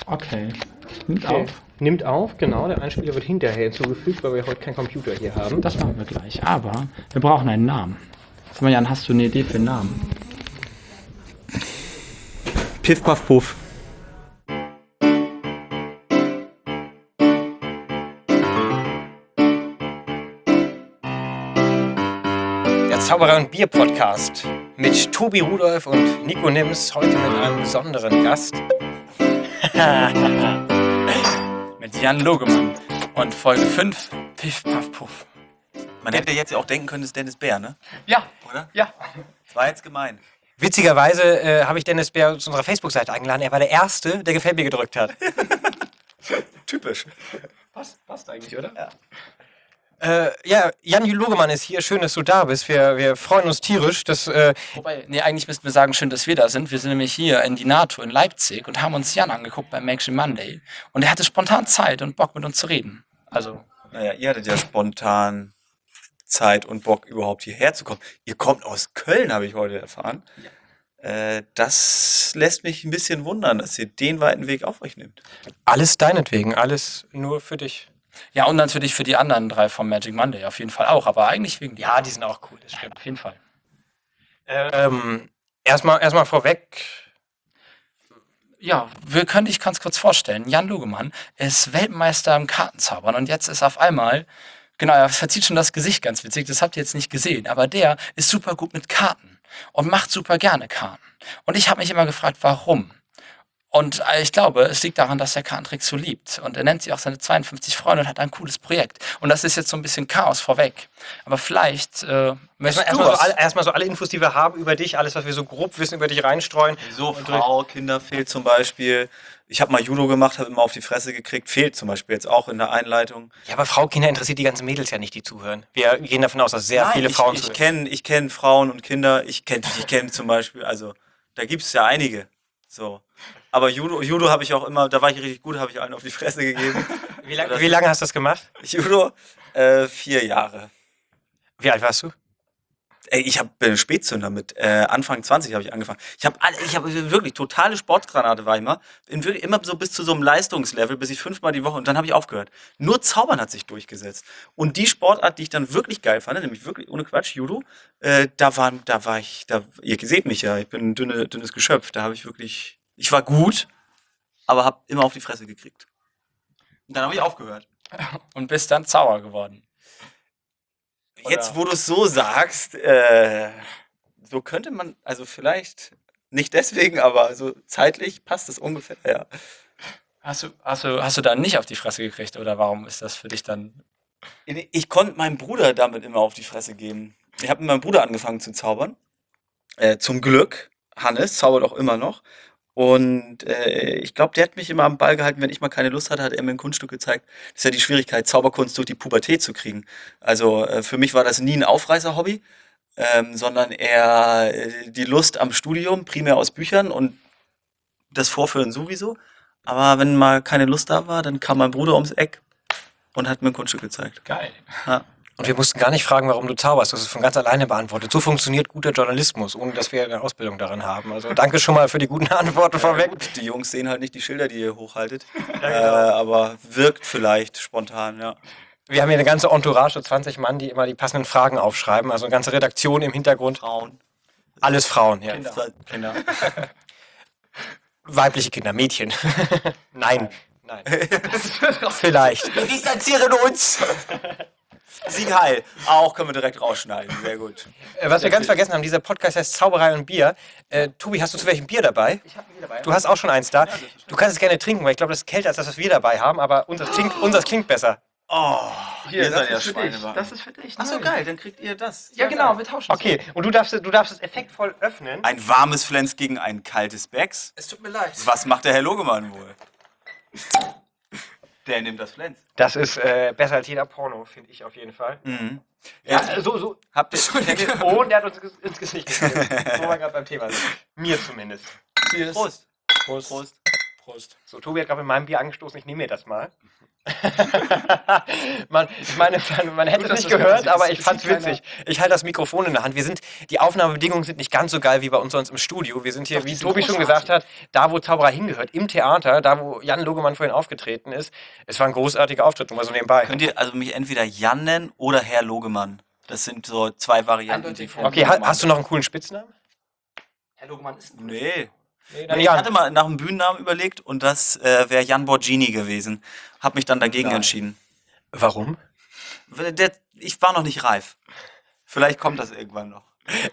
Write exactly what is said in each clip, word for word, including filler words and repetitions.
Okay. Nimmt Okay. auf. Nimmt auf, genau. Der Einspieler wird hinterher hinzugefügt, weil wir heute keinen Computer hier haben. Das machen wir gleich. Aber wir brauchen einen Namen. Sag mal, Jan, hast du eine Idee für einen Namen? Piff, Puff, Puff. Der Zauberer und Bier Podcast mit Tobi Rudolph und Nico Nims, heute mit einem besonderen Gast. Mit Jan Logemann und Folge fünf, Piff, Puff, Puff. Man hätte jetzt ja auch denken können, es ist Dennis Bär, ne? Ja, Oder? ja. Das war jetzt gemein. Witzigerweise äh, habe ich Dennis Bär zu unserer Facebook-Seite eingeladen. Er war der Erste, der Gefällt mir gedrückt hat. Typisch. Passt, passt eigentlich, oder? Ja. Äh, ja, Jan Logemann ist hier. Schön, dass du da bist. Wir, wir freuen uns tierisch. Dass, äh, Wobei, nee, eigentlich müssten wir sagen, schön, dass wir da sind. Wir sind nämlich hier in die NATO in Leipzig und haben uns Jan angeguckt beim Action Monday. Und er hatte spontan Zeit und Bock mit uns zu reden. Also, Naja, ihr hattet ja spontan Zeit und Bock, überhaupt hierher zu kommen. Ihr kommt aus Köln, habe ich heute erfahren. Äh, das lässt mich ein bisschen wundern, dass ihr den weiten Weg auf euch nehmt. alles deinetwegen. Alles nur für dich. ja, und natürlich für die anderen drei vom Magic Monday auf jeden Fall auch, aber eigentlich wegen dir. Ja, die sind auch cool. Das Ja, stimmt. auf jeden Fall. Ähm, erstmal, erstmal vorweg. Ja, wir können dich ganz kurz vorstellen. Jan Logemann ist Weltmeister im Kartenzaubern und jetzt ist auf einmal, genau, er verzieht schon das Gesicht ganz witzig, das habt ihr jetzt nicht gesehen, aber der ist super gut mit Karten und macht super gerne Karten. Und ich habe mich immer gefragt, warum? Und äh, ich glaube, es liegt daran, dass er Kartentricks so liebt. Und er nennt sie auch seine zweiundfünfzig Freunde und hat ein cooles Projekt. Und das ist jetzt so ein bisschen Chaos vorweg. Aber vielleicht äh, möchtest Erstmal, du erstmal, so was? alle, erstmal so alle Infos, die wir haben über dich, alles, was wir so grob wissen über dich reinstreuen. So, Frau, Kinder fehlt zum Beispiel. Ich habe mal Judo gemacht, habe immer auf die Fresse gekriegt. Fehlt zum Beispiel jetzt auch in der Einleitung. Ja, aber Frau, Kinder interessiert die ganzen Mädels ja nicht, die zuhören. Wir gehen davon aus, dass sehr Nein, viele ich, Frauen ich zuhören. kenne ich kenn Frauen und Kinder. Ich kenne ich kenn zum Beispiel, also da gibt es ja einige. So. Aber Judo, Judo habe ich auch immer, da war ich richtig gut, habe ich allen auf die Fresse gegeben. Wie, lang, wie lange hast du das gemacht? Judo, äh, vier Jahre. Wie alt warst du? Ey, ich habe äh, Spätzünder mit äh, Anfang zwanzig habe ich angefangen. Ich habe alle, ich habe wirklich totale Sportgranate war ich immer. Bin wirklich immer so bis zu so einem Leistungslevel, bis ich fünfmal die Woche und dann habe ich aufgehört. Nur Zaubern hat sich durchgesetzt. Und die Sportart, die ich dann wirklich geil fand, nämlich wirklich ohne Quatsch Judo, äh, da war, da war ich, da ihr seht mich ja, ich bin ein dünne, dünnes Geschöpf. Da habe ich wirklich, ich war gut, aber habe immer auf die Fresse gekriegt. Und dann habe ich aufgehört. Und bist dann Zauber geworden. Jetzt, wo du es so sagst, äh, so könnte man, also vielleicht nicht deswegen, aber so zeitlich passt es ungefähr, ja. Hast du, hast du, hast du dann nicht auf die Fresse gekriegt oder warum ist das für dich dann? Ich konnte meinem Bruder damit immer auf die Fresse geben. Ich habe mit meinem Bruder angefangen zu zaubern. Äh, zum Glück. Hannes zaubert auch immer noch. Und äh, ich glaube, der hat mich immer am Ball gehalten, wenn ich mal keine Lust hatte, hat er mir ein Kunststück gezeigt. Das ist ja die Schwierigkeit, Zauberkunst durch die Pubertät zu kriegen. Also äh, für mich war das nie ein Aufreißer-Hobby, ähm, sondern eher äh, die Lust am Studium, primär aus Büchern und das Vorführen sowieso. Aber wenn mal keine Lust da war, dann kam mein Bruder ums Eck und hat mir ein Kunststück gezeigt. Geil. Ja. Und wir mussten gar nicht fragen, warum du zauberst. Das ist von ganz alleine beantwortet. So funktioniert guter Journalismus, ohne dass wir eine Ausbildung darin haben. Also danke schon mal für die guten Antworten vorweg. Gut, die Jungs sehen halt nicht die Schilder, die ihr hochhaltet. Ja, äh, genau. aber wirkt vielleicht spontan, ja. Wir haben hier eine ganze Entourage, so zwanzig Mann, die immer die passenden Fragen aufschreiben. Also eine ganze Redaktion im Hintergrund. Frauen. Alles Frauen, ja. Kinder. Kinder. Weibliche Kinder, Mädchen. Nein. Nein. Vielleicht. Wir distanzieren uns! Sieg heil. Auch können wir direkt rausschneiden. Sehr gut. Äh, Was wir ganz vergessen haben, dieser Podcast heißt Zauberei und Bier. Äh, Tobi, hast du zu welchem Bier dabei? Ich habe Bier dabei. Du hast auch schon eins da. Du kannst es gerne trinken, weil ich glaube, das ist kälter als das, was wir dabei haben, aber unseres klingt, unseres klingt besser. Oh, Hier, ihr das seid ja ist für dich. Schweinewagen. Das ist für dich. Achso, Nein. geil, dann kriegt ihr das. Ja, genau, wir tauschen es. Okay, und du darfst, du darfst es effektvoll öffnen. Ein warmes Flens gegen ein kaltes Becks. Es tut mir leid. Was macht der Herr Logemann wohl? Der nimmt das Flens. Das ist äh, besser als jeder Porno, finde ich auf jeden Fall. Mhm. Ja, Ja, so, so. habt ihr... Oh, und der hat uns ges- ins Gesicht gegeben. Wo wir gerade beim Thema sind. Mir zumindest. Prost. Prost. Prost. Prost. So, Tobi hat gerade mit meinem Bier angestoßen, ich nehme mir das mal. man, ich meine, man, man hätte Gut, es dass nicht das gehört, man aber sieht. ich Es fand's sieht keiner. witzig. Ich halte das Mikrofon in der Hand. Wir sind, die Aufnahmebedingungen sind nicht ganz so geil wie bei uns sonst im Studio. Wir sind hier, Doch, die wie sind Tobi schon großartig. gesagt hat, da wo Zauberer hingehört, im Theater, da wo Jan Logemann vorhin aufgetreten ist. Es war ein großartiger Auftritt, nur mal so nebenbei. Könnt ihr also mich entweder Jan nennen oder Herr Logemann. Das sind so zwei Varianten. Eindeutig die Herr Okay, ha, hast du noch einen coolen Spitznamen? Herr Logemann ist ein Nee. Nee, Nee, ich hatte mal nach einem Bühnennamen überlegt und das äh, wäre Jan Borgini gewesen. Hab mich dann dagegen Nein. entschieden. Warum? Weil Der, ich war noch nicht reif. Vielleicht kommt das irgendwann noch.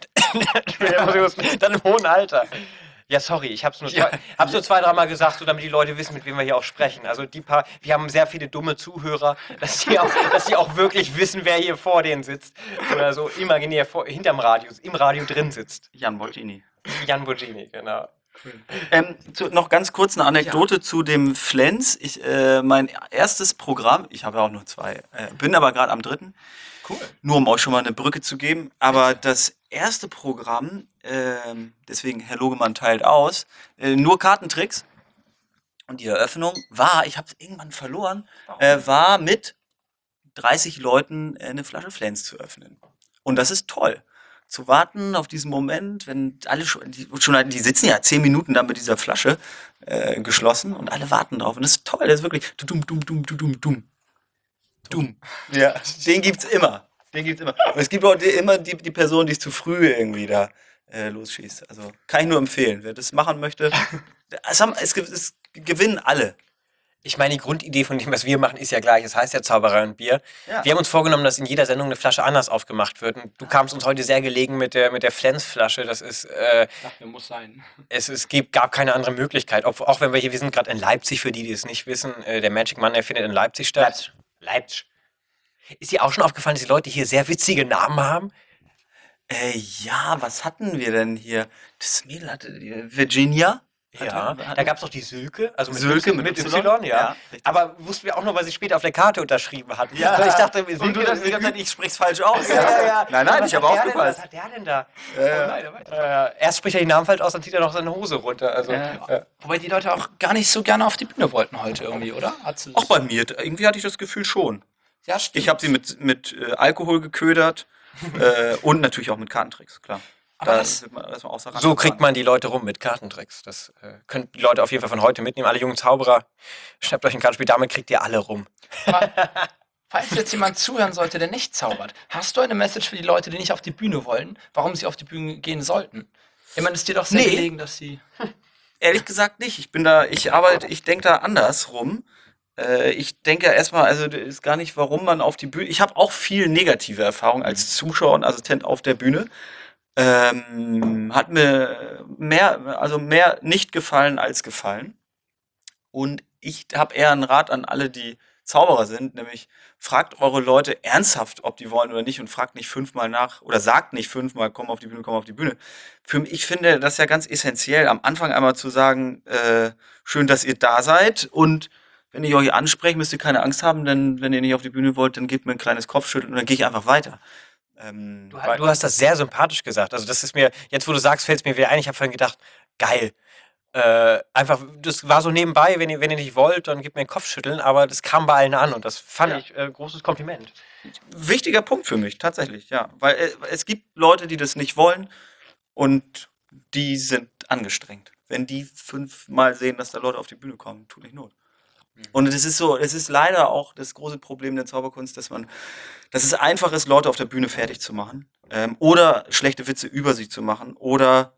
Dann im hohen Alter. Ja, sorry, ich hab's nur, Ja. zwei, hab's nur zwei, dreimal gesagt, so damit die Leute wissen, mit wem wir hier auch sprechen. Also die paar, wir haben sehr viele dumme Zuhörer, dass die auch, dass die auch wirklich wissen, wer hier vor denen sitzt. Oder so imaginär vor, hinterm Radio, im Radio drin sitzt. Jan Borgini. Jan Borgini, genau. Ähm, zu, noch ganz kurz eine Anekdote zu dem Flens. Ich, äh, mein erstes Programm, ich habe ja auch nur zwei, äh, bin aber gerade am dritten. Cool. Nur um euch schon mal eine Brücke zu geben. Aber das erste Programm, ähm, deswegen Herr Logemann teilt aus, äh, nur Kartentricks. Und die Eröffnung war, ich habe es irgendwann verloren, äh, war mit dreißig Leuten äh, eine Flasche Flens zu öffnen. Und das ist toll. Zu warten auf diesen Moment, wenn alle schon, die, schon, die sitzen ja zehn Minuten da mit dieser Flasche äh, geschlossen und alle warten drauf. Und das ist toll, das ist wirklich dumm, dumm, dumm, dumm, dumm. Dumm. Ja, den gibt's immer. Den gibt's immer. Und es gibt auch die, immer die, die Person, die es zu früh irgendwie da äh, losschießt. Also kann ich nur empfehlen. Wer das machen möchte, es, haben, es, ge- es gewinnen alle. Ich meine, die Grundidee von dem, was wir machen, ist ja gleich. Es heißt ja Zauberei und Bier. Ja. Wir haben uns vorgenommen, dass in jeder Sendung eine Flasche anders aufgemacht wird. Und du kamst uns heute sehr gelegen mit der, mit der Flens-Flasche. Das ist, äh, Dafür muss sein. es, es gibt, gab keine andere Möglichkeit. Ob, auch wenn wir hier, wir sind gerade in Leipzig, für die, die es nicht wissen. Äh, der Magic Man, der findet in Leipzig statt. Leipzig. Leipzig. Ist dir auch schon aufgefallen, dass die Leute hier sehr witzige Namen haben? Äh, ja, was hatten wir denn hier? Das Mädel hatte die- Virginia. Ja, Hatte- da gab es doch die Sülke, also mit Sülke Y, mit mit Y, Y, ja. ja, richtig. Aber wussten wir auch nur, weil sie später auf der Karte unterschrieben hat. Ja. Also ich dachte, wir Und du das die ganze Zeit, ich sprich's falsch aus. Ja, ja, ja. Nein, nein, Was ich habe hat der denn- aufgepasst. Was hat der denn da? Äh, Leider weiter. Äh, erst spricht er die Namen falsch aus, dann zieht er noch seine Hose runter. Also, äh, Wobei die Leute auch gar nicht so gerne auf die Bühne wollten heute irgendwie, oder? Hat sie Auch bei mir, irgendwie hatte ich das Gefühl schon. Ja, stimmt. Ich habe sie mit, mit äh, Alkohol geködert äh, und natürlich auch mit Kartentricks, klar. Aber Da das- wird man erstmal außer Rand so kriegt gefahren. man die Leute rum mit Kartentricks. Das äh, können die Leute auf jeden Fall von heute mitnehmen. Alle jungen Zauberer, schnappt euch ein Kartenspiel, damit kriegt ihr alle rum. Falls jetzt jemand zuhören sollte, der nicht zaubert, hast du eine Message für die Leute, die nicht auf die Bühne wollen, warum sie auf die Bühne gehen sollten? Ich meine, es ist dir doch sehr Nee. gelegen, dass sie... Ehrlich gesagt nicht. Ich bin da, ich arbeite, ich denke da andersrum. Äh, ich denke erstmal, also das ist gar nicht, warum man auf die Bühne. Ich habe auch viel negative Erfahrungen als Zuschauer und Assistent auf der Bühne. Ähm, hat mir mehr, also mehr nicht gefallen als gefallen. Und ich habe eher einen Rat an alle, die Zauberer sind, nämlich fragt eure Leute ernsthaft, ob die wollen oder nicht und fragt nicht fünfmal nach oder sagt nicht fünfmal, komm auf die Bühne, komm auf die Bühne. Für mich, ich finde das ja ganz essentiell, am Anfang einmal zu sagen, äh, schön, dass ihr da seid und wenn ich euch anspreche, müsst ihr keine Angst haben, denn wenn ihr nicht auf die Bühne wollt, dann gebt mir ein kleines Kopfschütteln und dann gehe ich einfach weiter. Ähm, Du, weil- du hast das sehr sympathisch gesagt. Also das ist mir, jetzt wo du sagst, fällt es mir wieder ein. Ich habe vorhin gedacht, geil. Äh, einfach, das war so nebenbei, wenn ihr, wenn ihr nicht wollt, dann gebt mir einen Kopfschütteln, aber das kam bei allen an und das fand Ja. ich äh, großes Kompliment. Wichtiger Punkt für mich, tatsächlich, ja. Weil äh, es gibt Leute, die das nicht wollen und die sind angestrengt. Wenn die fünfmal sehen, dass da Leute auf die Bühne kommen, tut nicht Not. Und es ist so, es ist leider auch das große Problem der Zauberkunst, dass man, dass es einfach ist, Leute auf der Bühne fertig zu machen. Ähm, oder schlechte Witze über sie zu machen. Oder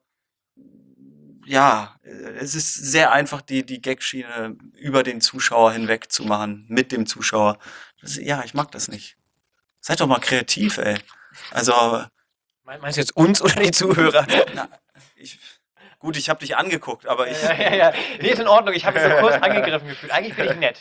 ja, äh, es ist sehr einfach, die, die Gagschiene über den Zuschauer hinweg zu machen, mit dem Zuschauer. Das, ja, ich mag das nicht. Seid doch mal kreativ, ey. Also, Me- Meinst du jetzt uns oder die Zuhörer? na, ich, gut, ich habe dich angeguckt, aber ich. ja, ja, ja. Nee, ist in Ordnung. Ich habe mich so kurz angegriffen gefühlt. Eigentlich bin ich nett.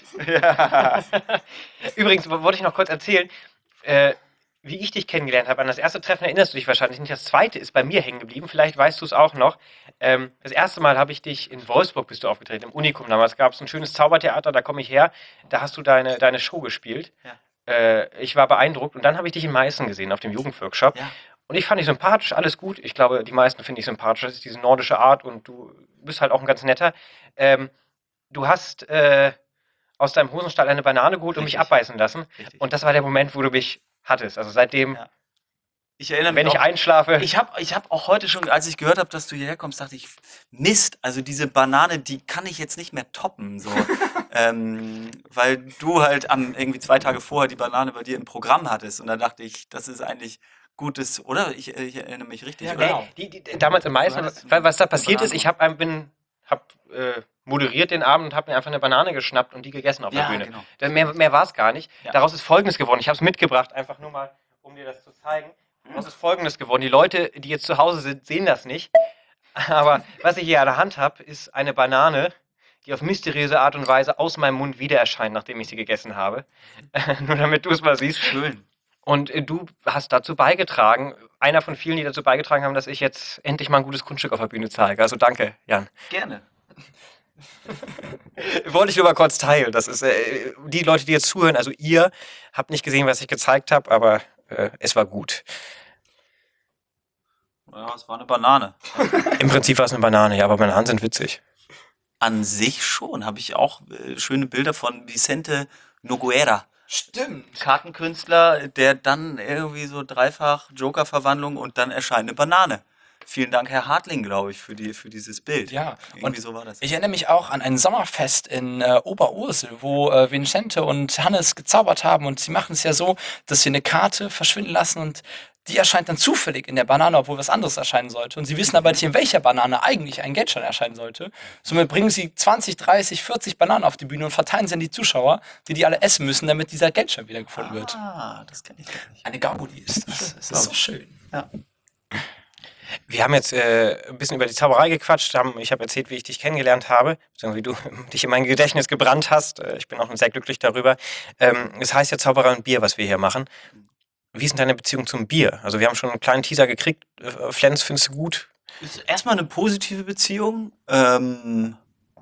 Übrigens w- wollte ich noch kurz erzählen, äh, wie ich dich kennengelernt habe. An das erste Treffen erinnerst du dich wahrscheinlich nicht. Das zweite ist bei mir hängen geblieben. Vielleicht weißt du es auch noch. Ähm, das erste Mal habe ich dich in Wolfsburg bist du aufgetreten, im Unikum. Damals gab es ein schönes Zaubertheater, da komme ich her. Da hast du deine, deine Show gespielt. Ja. Äh, ich war beeindruckt. Und dann habe ich dich in Meißen gesehen, auf dem Jugendworkshop. Ja. Und ich fand dich sympathisch, alles gut. Ich glaube, die meisten finde ich sympathisch. Das ist diese nordische Art und du bist halt auch ein ganz netter. Ähm, du hast äh, aus deinem Hosenstall eine Banane geholt und mich Richtig. abbeißen lassen. Richtig. Und das war der Moment, wo du mich hattest. Also seitdem, Ja. Ich erinnere wenn mich ich auch, einschlafe, ich habe ich hab auch heute schon, als ich gehört habe, dass du hierher kommst, dachte ich, Mist, also diese Banane, die kann ich jetzt nicht mehr toppen, so. ähm, weil du halt am irgendwie zwei Tage vorher die Banane bei dir im Programm hattest. Und da dachte ich, das ist eigentlich gutes, oder? Ich, ich erinnere mich richtig, Ja, oder? genau. Ey, die, die, damals im Meißen, Du hattest weil was da eine passiert ist, Banane. ich hab, ein- bin, hab äh, moderiert den Abend und habe mir einfach eine Banane geschnappt und die gegessen auf der Ja, Bühne. genau. Da- Mehr, mehr war es gar nicht. Ja. Daraus ist Folgendes geworden. Ich habe es mitgebracht, einfach nur mal, um dir das zu zeigen. Daraus ist Folgendes geworden. Die Leute, die jetzt zu Hause sind, sehen das nicht. Aber was ich hier an der Hand habe, ist eine Banane, die auf mysteriöse Art und Weise aus meinem Mund wieder erscheint, nachdem ich sie gegessen habe. Nur damit du es mal siehst. Schön. Und äh, du hast dazu beigetragen, einer von vielen, die dazu beigetragen haben, dass ich jetzt endlich mal ein gutes Kunststück auf der Bühne zeige. Also danke, Jan. Gerne. Wollte ich nur mal kurz teilen. Das ist äh, die Leute, die jetzt zuhören, also ihr habt nicht gesehen, was ich gezeigt habe, aber äh, es war gut. Ja, es war eine Banane. Im Prinzip war es eine Banane, ja, aber Bananen sind witzig. An sich schon, habe ich auch äh, schöne Bilder von Vicente Nogueira. Stimmt. Kartenkünstler, der dann irgendwie so dreifach Joker-Verwandlung und dann erscheint eine Banane. Vielen Dank, Herr Hartling, glaube ich, für, die, für dieses Bild. Ja, Irgendwie und so war das. ich erinnere mich auch an ein Sommerfest in äh, Oberursel, wo äh, Vincente und Hannes gezaubert haben. Und sie machen es ja so, dass sie eine Karte verschwinden lassen und die erscheint dann zufällig in der Banane, obwohl was anderes erscheinen sollte. Und sie wissen aber nicht, in welcher Banane eigentlich ein Geldschein erscheinen sollte. Somit bringen sie zwanzig, dreißig, vierzig Bananen auf die Bühne und verteilen sie an die Zuschauer, die die alle essen müssen, damit dieser Geldschein wiedergefunden wird. Ah, das kenne ich gar nicht. Eine Gaudi ist das. Das ist so schön. Ja. Wir haben jetzt äh, ein bisschen über die Zauberei gequatscht. Haben, ich habe erzählt, wie ich dich kennengelernt habe, beziehungsweise wie du dich in mein Gedächtnis gebrannt hast. Äh, ich bin auch sehr glücklich darüber. Ähm, es heißt ja Zauberei und Bier, was wir hier machen. Wie ist denn deine Beziehung zum Bier? Also wir haben schon einen kleinen Teaser gekriegt. Äh, Flens, findest du gut? Ist erstmal eine positive Beziehung. Ähm,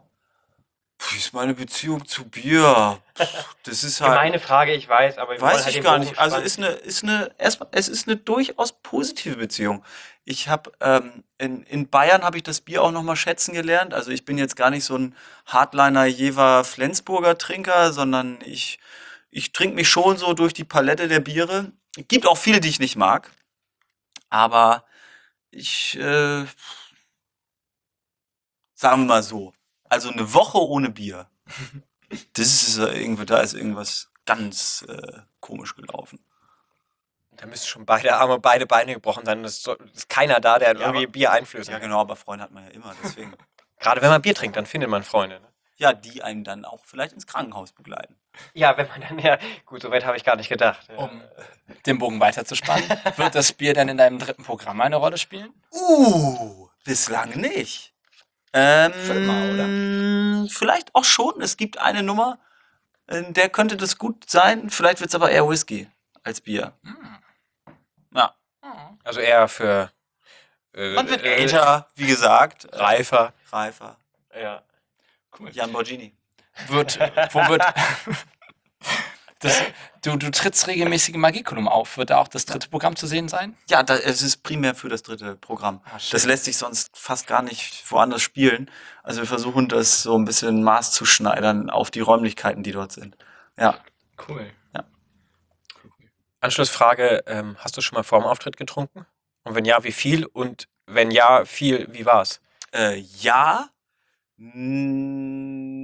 wie ist meine Beziehung zu Bier? Pff, Das ist halt. Gemeine Frage, ich weiß, aber wir wollen Weiß halt ich den gar Bogen nicht. Also spannen. ist eine, ist eine, erstmal, es ist eine durchaus positive Beziehung. Ich habe ähm, in, in Bayern habe ich das Bier auch noch mal schätzen gelernt. Also ich bin jetzt gar nicht so ein Hardliner Jever Flensburger Trinker, sondern ich ich trinke mich schon so durch die Palette der Biere. Es gibt auch viele, die ich nicht mag, aber ich äh, sagen wir mal so, also eine Woche ohne Bier, das ist äh, irgendwie, da ist irgendwas ganz äh, komisch gelaufen. Da müssten schon beide Arme, beide Beine gebrochen sein. Und es ist, ist keiner da, der Ja, irgendwie aber- Bier einflößen Ja, kann. genau, aber Freunde hat man ja immer, deswegen. Gerade wenn man Bier trinkt, dann findet man Freunde. Ne? Ja, die einen dann auch vielleicht ins Krankenhaus begleiten. Ja, wenn man dann ja. Gut, soweit habe ich gar nicht gedacht. Ja. Um den Bogen weiterzuspannen, wird das Bier dann in deinem dritten Programm eine Rolle spielen? Uh, bislang nicht. Ähm, Füll mal, Vielleicht auch schon. Es gibt eine Nummer, in der könnte das gut sein. Vielleicht wird es aber eher Whisky als Bier. Ja. Also eher für. Äh, Man wird äh, älter, wie gesagt. reifer. Reifer. Ja. Cool. Jan Borgini. Wird, wo wird. Das, du, du trittst regelmäßig im Magicculum auf. Wird da auch das dritte Programm zu sehen sein? Ja, da, es ist primär für das dritte Programm. Ah, schön. Das lässt sich sonst fast gar nicht woanders spielen. Also wir versuchen das so ein bisschen maßzuschneidern auf die Räumlichkeiten, die dort sind. Ja. Cool. Anschlussfrage: ähm, Hast du schon mal vor dem Auftritt getrunken? Und wenn ja, wie viel? Und wenn ja, viel, wie war's? Äh, ja. Mm,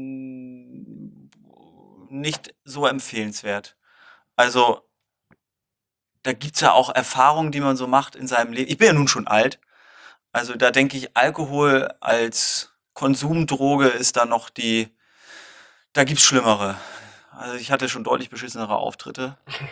Nicht so empfehlenswert. Also, da gibt's ja auch Erfahrungen, die man so macht in seinem Leben. Ich bin ja nun schon alt. Also da denke ich, Alkohol als Konsumdroge ist da noch die, da gibt's Schlimmere. Also ich hatte schon deutlich beschissenere Auftritte.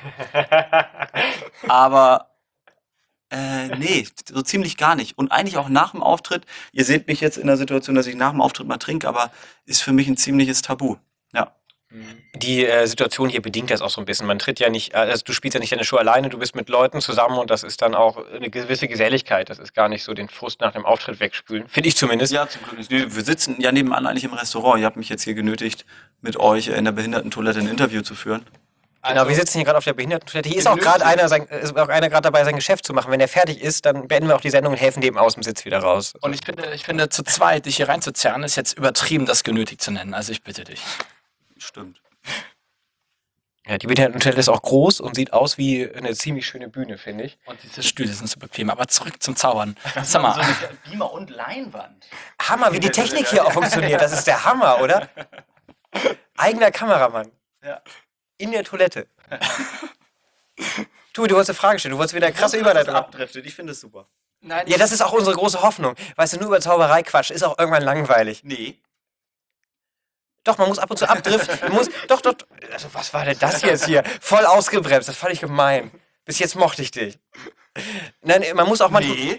Aber äh, nee, so ziemlich gar nicht. Und eigentlich auch nach dem Auftritt, ihr seht mich jetzt in der Situation, dass ich nach dem Auftritt mal trinke, aber ist für mich ein ziemliches Tabu. Ja. Die äh, Situation hier bedingt das auch so ein bisschen. Man tritt ja nicht, äh, also du spielst ja nicht deine Show alleine, du bist mit Leuten zusammen und das ist dann auch eine gewisse Geselligkeit. Das ist gar nicht so den Frust nach dem Auftritt wegspülen. Finde ich zumindest. Ja, zum Glück nicht. Nee, wir sitzen ja nebenan eigentlich im Restaurant. Ihr habt mich jetzt hier genötigt, mit euch in der Behindertentoilette ein Interview zu führen. Genau, wir sitzen hier gerade auf der Behindertentoilette. Hier ist auch gerade einer, sein, ist auch einer gerade dabei, sein Geschäft zu machen. Wenn er fertig ist, dann beenden wir auch die Sendung und helfen dem aus dem Sitz wieder raus. Und ich finde, ich finde, zu zweit dich hier reinzuzerren, ist jetzt übertrieben, das genötigt zu nennen. Also ich bitte dich. Stimmt. Ja, die Behindertentoilette ist auch groß und sieht aus wie eine ziemlich schöne Bühne, finde ich. Und diese Stühle sind so bequem. Aber zurück zum Zaubern. Sag So mal, eine Beamer und Leinwand. Hammer, wie die Technik hier auch funktioniert. Das ist der Hammer, oder? Eigener Kameramann. Ja. In der Toilette. Du, du wolltest eine Frage stellen. Du wolltest wieder eine krasse Überleitung machen. abdriftet. Ich finde es super. nein, Ja, das ist auch unsere große Hoffnung. Weißt du, nur über Zauberei Quatsch ist auch irgendwann langweilig. Nee. Doch, man muss ab und zu abdriften. Man muss, doch, doch. Also, was war denn das jetzt hier? Voll ausgebremst. Das fand ich gemein. Bis jetzt mochte ich dich. Nein, man muss auch mal. Nee.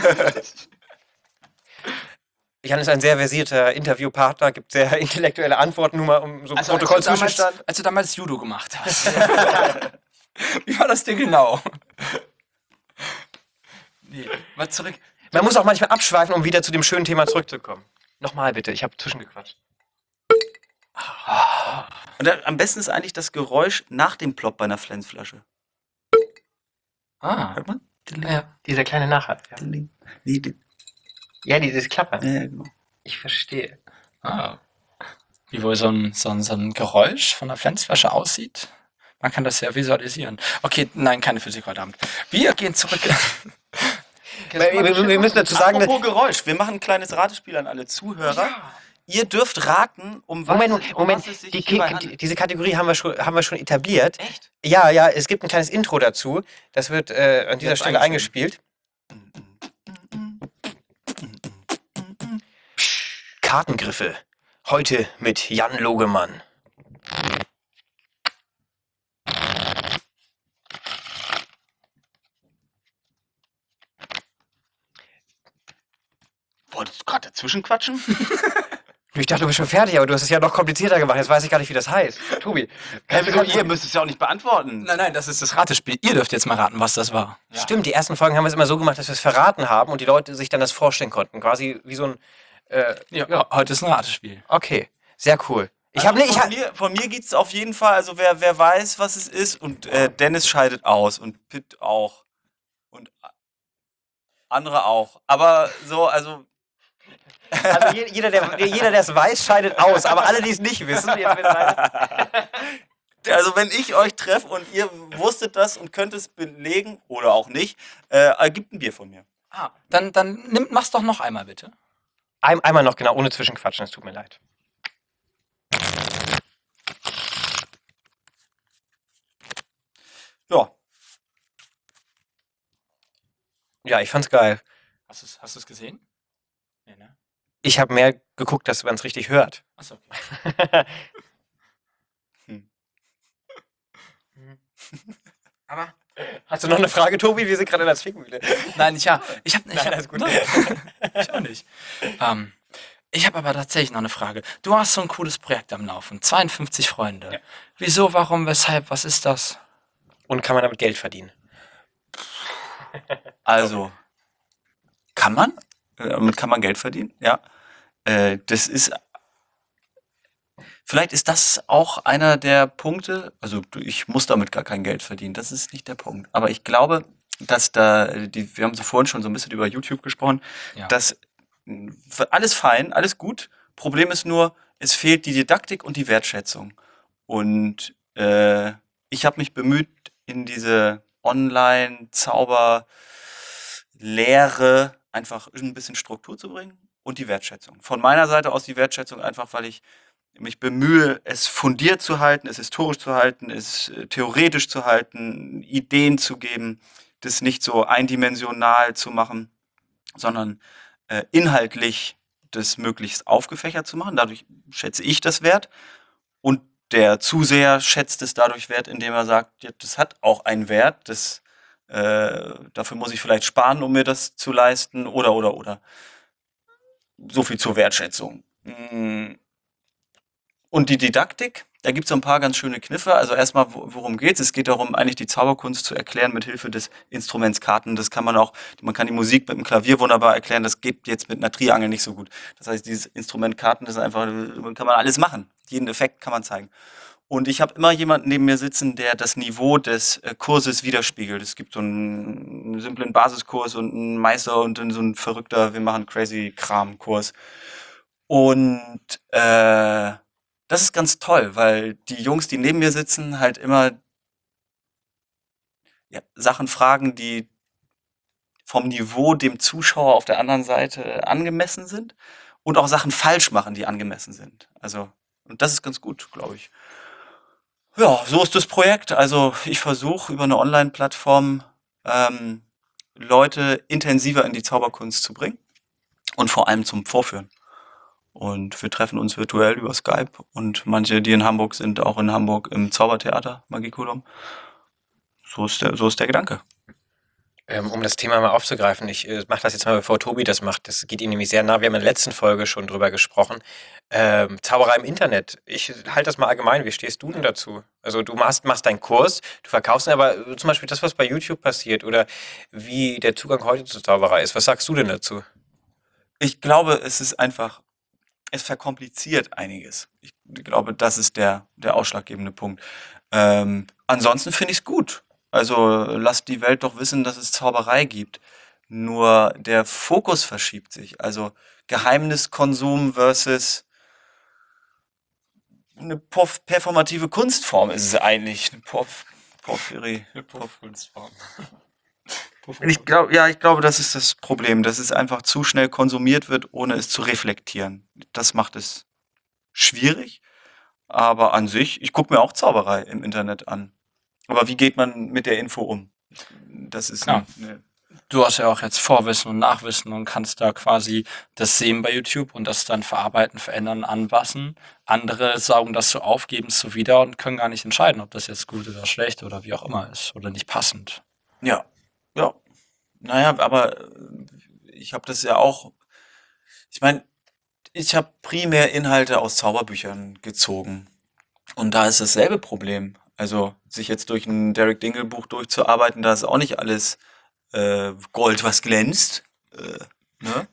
Jan ist ein sehr versierter Interviewpartner, gibt sehr intellektuelle Antworten, nur mal um so also, Protokoll als, du damals, Zwischenstand. als du damals Judo gemacht hast. Wie war das denn genau? Nee, mal zurück. Man muss auch manchmal abschweifen, um wieder zu dem schönen Thema zurückzukommen. Nochmal bitte, ich habe zwischengequatscht. Und dann, am besten ist eigentlich das Geräusch nach dem Plop bei einer Flensflasche. Ah, Hört man? Ja, dieser kleine Nachhalt. Ja, Nee, die, ja dieses Klappern. ja, genau. Ich verstehe. ah. Wie wohl so ein, so, ein, so ein Geräusch von einer Flensflasche aussieht? Man kann das ja visualisieren. Okay, nein, keine Physik heute Abend. Wir gehen zurück. Wir, wir, wir müssen dazu sagen, Apropos Geräusch, wir machen ein kleines Ratespiel an alle Zuhörer. Ihr dürft raten, um was, Moment, es- um Moment, was es sich die, hierbei Ki- handelt. die, diese Kategorie haben wir schon, haben wir schon etabliert. Echt? Ja, ja, es gibt ein kleines Intro dazu. Das wird äh, an dieser Jetzt Stelle eingespielt. eingespielt. Kartengriffe. Heute mit Jan Logemann. Wolltest du gerade dazwischen quatschen? Ich dachte, du bist schon fertig, aber du hast es ja noch komplizierter gemacht. Jetzt weiß ich gar nicht, wie das heißt. Tobi, kannst du Wieso? kurz- Ihr müsst es ja auch nicht beantworten. Nein, nein, das ist das Ratespiel. Ihr dürft jetzt mal raten, was das war. Stimmt, die ersten Folgen haben wir es immer so gemacht, dass wir es verraten haben und die Leute sich dann das vorstellen konnten. Quasi wie so ein. Äh, Ja, heute ist ein Ratespiel. okay, sehr cool. Ich habe Also nicht. Ich von, hab, mir, von mir geht es auf jeden Fall, also wer, wer weiß, was es ist, und äh, Dennis scheidet aus und Pitt auch. Und a- andere auch. Aber so, also. also je- jeder, der jeder, der es weiß, scheidet aus. Aber alle, die es nicht wissen, jetzt bitte leider- Also wenn ich euch treffe und ihr wusstet das und könnt es belegen oder auch nicht, äh, gibt ein Bier von mir. Ah, dann, dann nimm, mach's doch noch einmal, bitte. Ein, einmal noch genau, ohne Zwischenquatschen, es tut mir leid. Ja. Ja, ich fand's geil. Hast du es hast du's gesehen? Nee, ne? Ich habe mehr geguckt, dass man es richtig hört. Achso, okay. Hm. Aber. Hast du noch eine Frage, Tobi? Wir sind gerade in der Zwickmühle. Nein, ich, ja, ich habe Nein, alles gut. ich auch nicht. Ähm, ich habe aber tatsächlich noch eine Frage. Du hast so ein cooles Projekt am Laufen. zweiundfünfzig Freunde. Ja. Wieso, warum, weshalb, was ist das? Und kann man damit Geld verdienen? Also, kann man? Äh, Damit kann man Geld verdienen, ja. Äh, das ist. Vielleicht ist das auch einer der Punkte. Also, du- ich muss damit gar kein Geld verdienen. Das ist nicht der Punkt. Aber ich glaube, dass da, die, wir haben so vorhin schon so ein bisschen über YouTube gesprochen, Ja. dass mh, alles fein, alles gut. Problem ist nur, es fehlt die Didaktik und die Wertschätzung. Und äh, ich habe mich bemüht, in diese Online-Zauber-Lehre einfach ein bisschen Struktur zu bringen und die Wertschätzung. Von meiner Seite aus die Wertschätzung einfach, weil ich mich bemühe, es fundiert zu halten, es historisch zu halten, es äh, theoretisch zu halten, Ideen zu geben, das nicht so eindimensional zu machen, sondern äh, inhaltlich das möglichst aufgefächert zu machen. Dadurch schätze ich das wert. Und der Zuseher schätzt es dadurch wert, indem er sagt, ja, das hat auch einen Wert, das, äh, dafür muss ich vielleicht sparen, um mir das zu leisten, oder, oder, oder. So viel zur Wertschätzung. Mm. Und die Didaktik, da gibt es so ein paar ganz schöne Kniffe. Also erstmal, wo- worum geht's? Es geht darum, eigentlich die Zauberkunst zu erklären mit Hilfe des Instruments Karten. Das kann man auch, man kann die Musik mit dem Klavier wunderbar erklären. Das geht jetzt mit einer Triangel nicht so gut. Das heißt, dieses Instrument Karten ist einfach, kann man alles machen. Jeden Effekt kann man zeigen. Und ich habe immer jemanden neben mir sitzen, der das Niveau des äh, Kurses widerspiegelt. Es gibt so einen, einen simplen Basiskurs und einen Meister und dann so ein verrückter, wir machen crazy Kram-Kurs. Und äh, das ist ganz toll, weil die Jungs, die neben mir sitzen, halt immer ja, Sachen fragen, die vom Niveau dem Zuschauer auf der anderen Seite angemessen sind und auch Sachen falsch machen, die angemessen sind. Also, und das ist ganz gut, glaube ich. Ja, so ist das Projekt. Also ich versuche über eine Online-Plattform ähm, Leute intensiver in die Zauberkunst zu bringen und vor allem zum Vorführen. Und wir treffen uns virtuell über Skype und manche, die in Hamburg sind, auch in Hamburg im Zaubertheater Magiculum. So ist der, so ist der Gedanke. Ähm, um das Thema mal aufzugreifen, ich äh, mache das jetzt mal, bevor Tobi das macht. Das geht ihm nämlich sehr nah. Wir haben in der letzten Folge schon drüber gesprochen. Ähm, Zauberei im Internet. Ich halte das mal allgemein. Wie stehst du denn dazu? Also du machst, machst deinen Kurs, du verkaufst ihn, aber äh, zum Beispiel das, was bei YouTube passiert oder wie der Zugang heute zur Zauberei ist. Was sagst du denn dazu? Ich glaube, es ist einfach, es verkompliziert einiges. Ich glaube, das ist der, der ausschlaggebende Punkt. Ähm, ansonsten finde ich es gut. Also lasst die Welt doch wissen, dass es Zauberei gibt. Nur der Fokus verschiebt sich. Also Geheimniskonsum versus eine perf- performative Kunstform ist es eigentlich. Eine Porf Porphyrie. Puffkunstform. Ich glaube, ja, ich glaube, das ist das Problem, dass es einfach zu schnell konsumiert wird, ohne es zu reflektieren. Das macht es schwierig. Aber an sich, ich gucke mir auch Zauberei im Internet an. Aber wie geht man mit der Info um? Das ist Klar. eine, Du hast ja auch jetzt Vorwissen und Nachwissen und kannst da quasi das sehen bei YouTube und das dann verarbeiten, verändern, anpassen. Andere saugen das so auf, geben es so wieder und können gar nicht entscheiden, ob das jetzt gut oder schlecht oder wie auch immer ist oder nicht passend. ja, ja. Naja, aber äh, ich habe das ja auch, ich meine, ich habe primär Inhalte aus Zauberbüchern gezogen. Und da ist dasselbe Problem. Also sich jetzt durch ein Derek Dingle Buch durchzuarbeiten, da ist auch nicht alles äh, Gold, was glänzt. Äh, ne?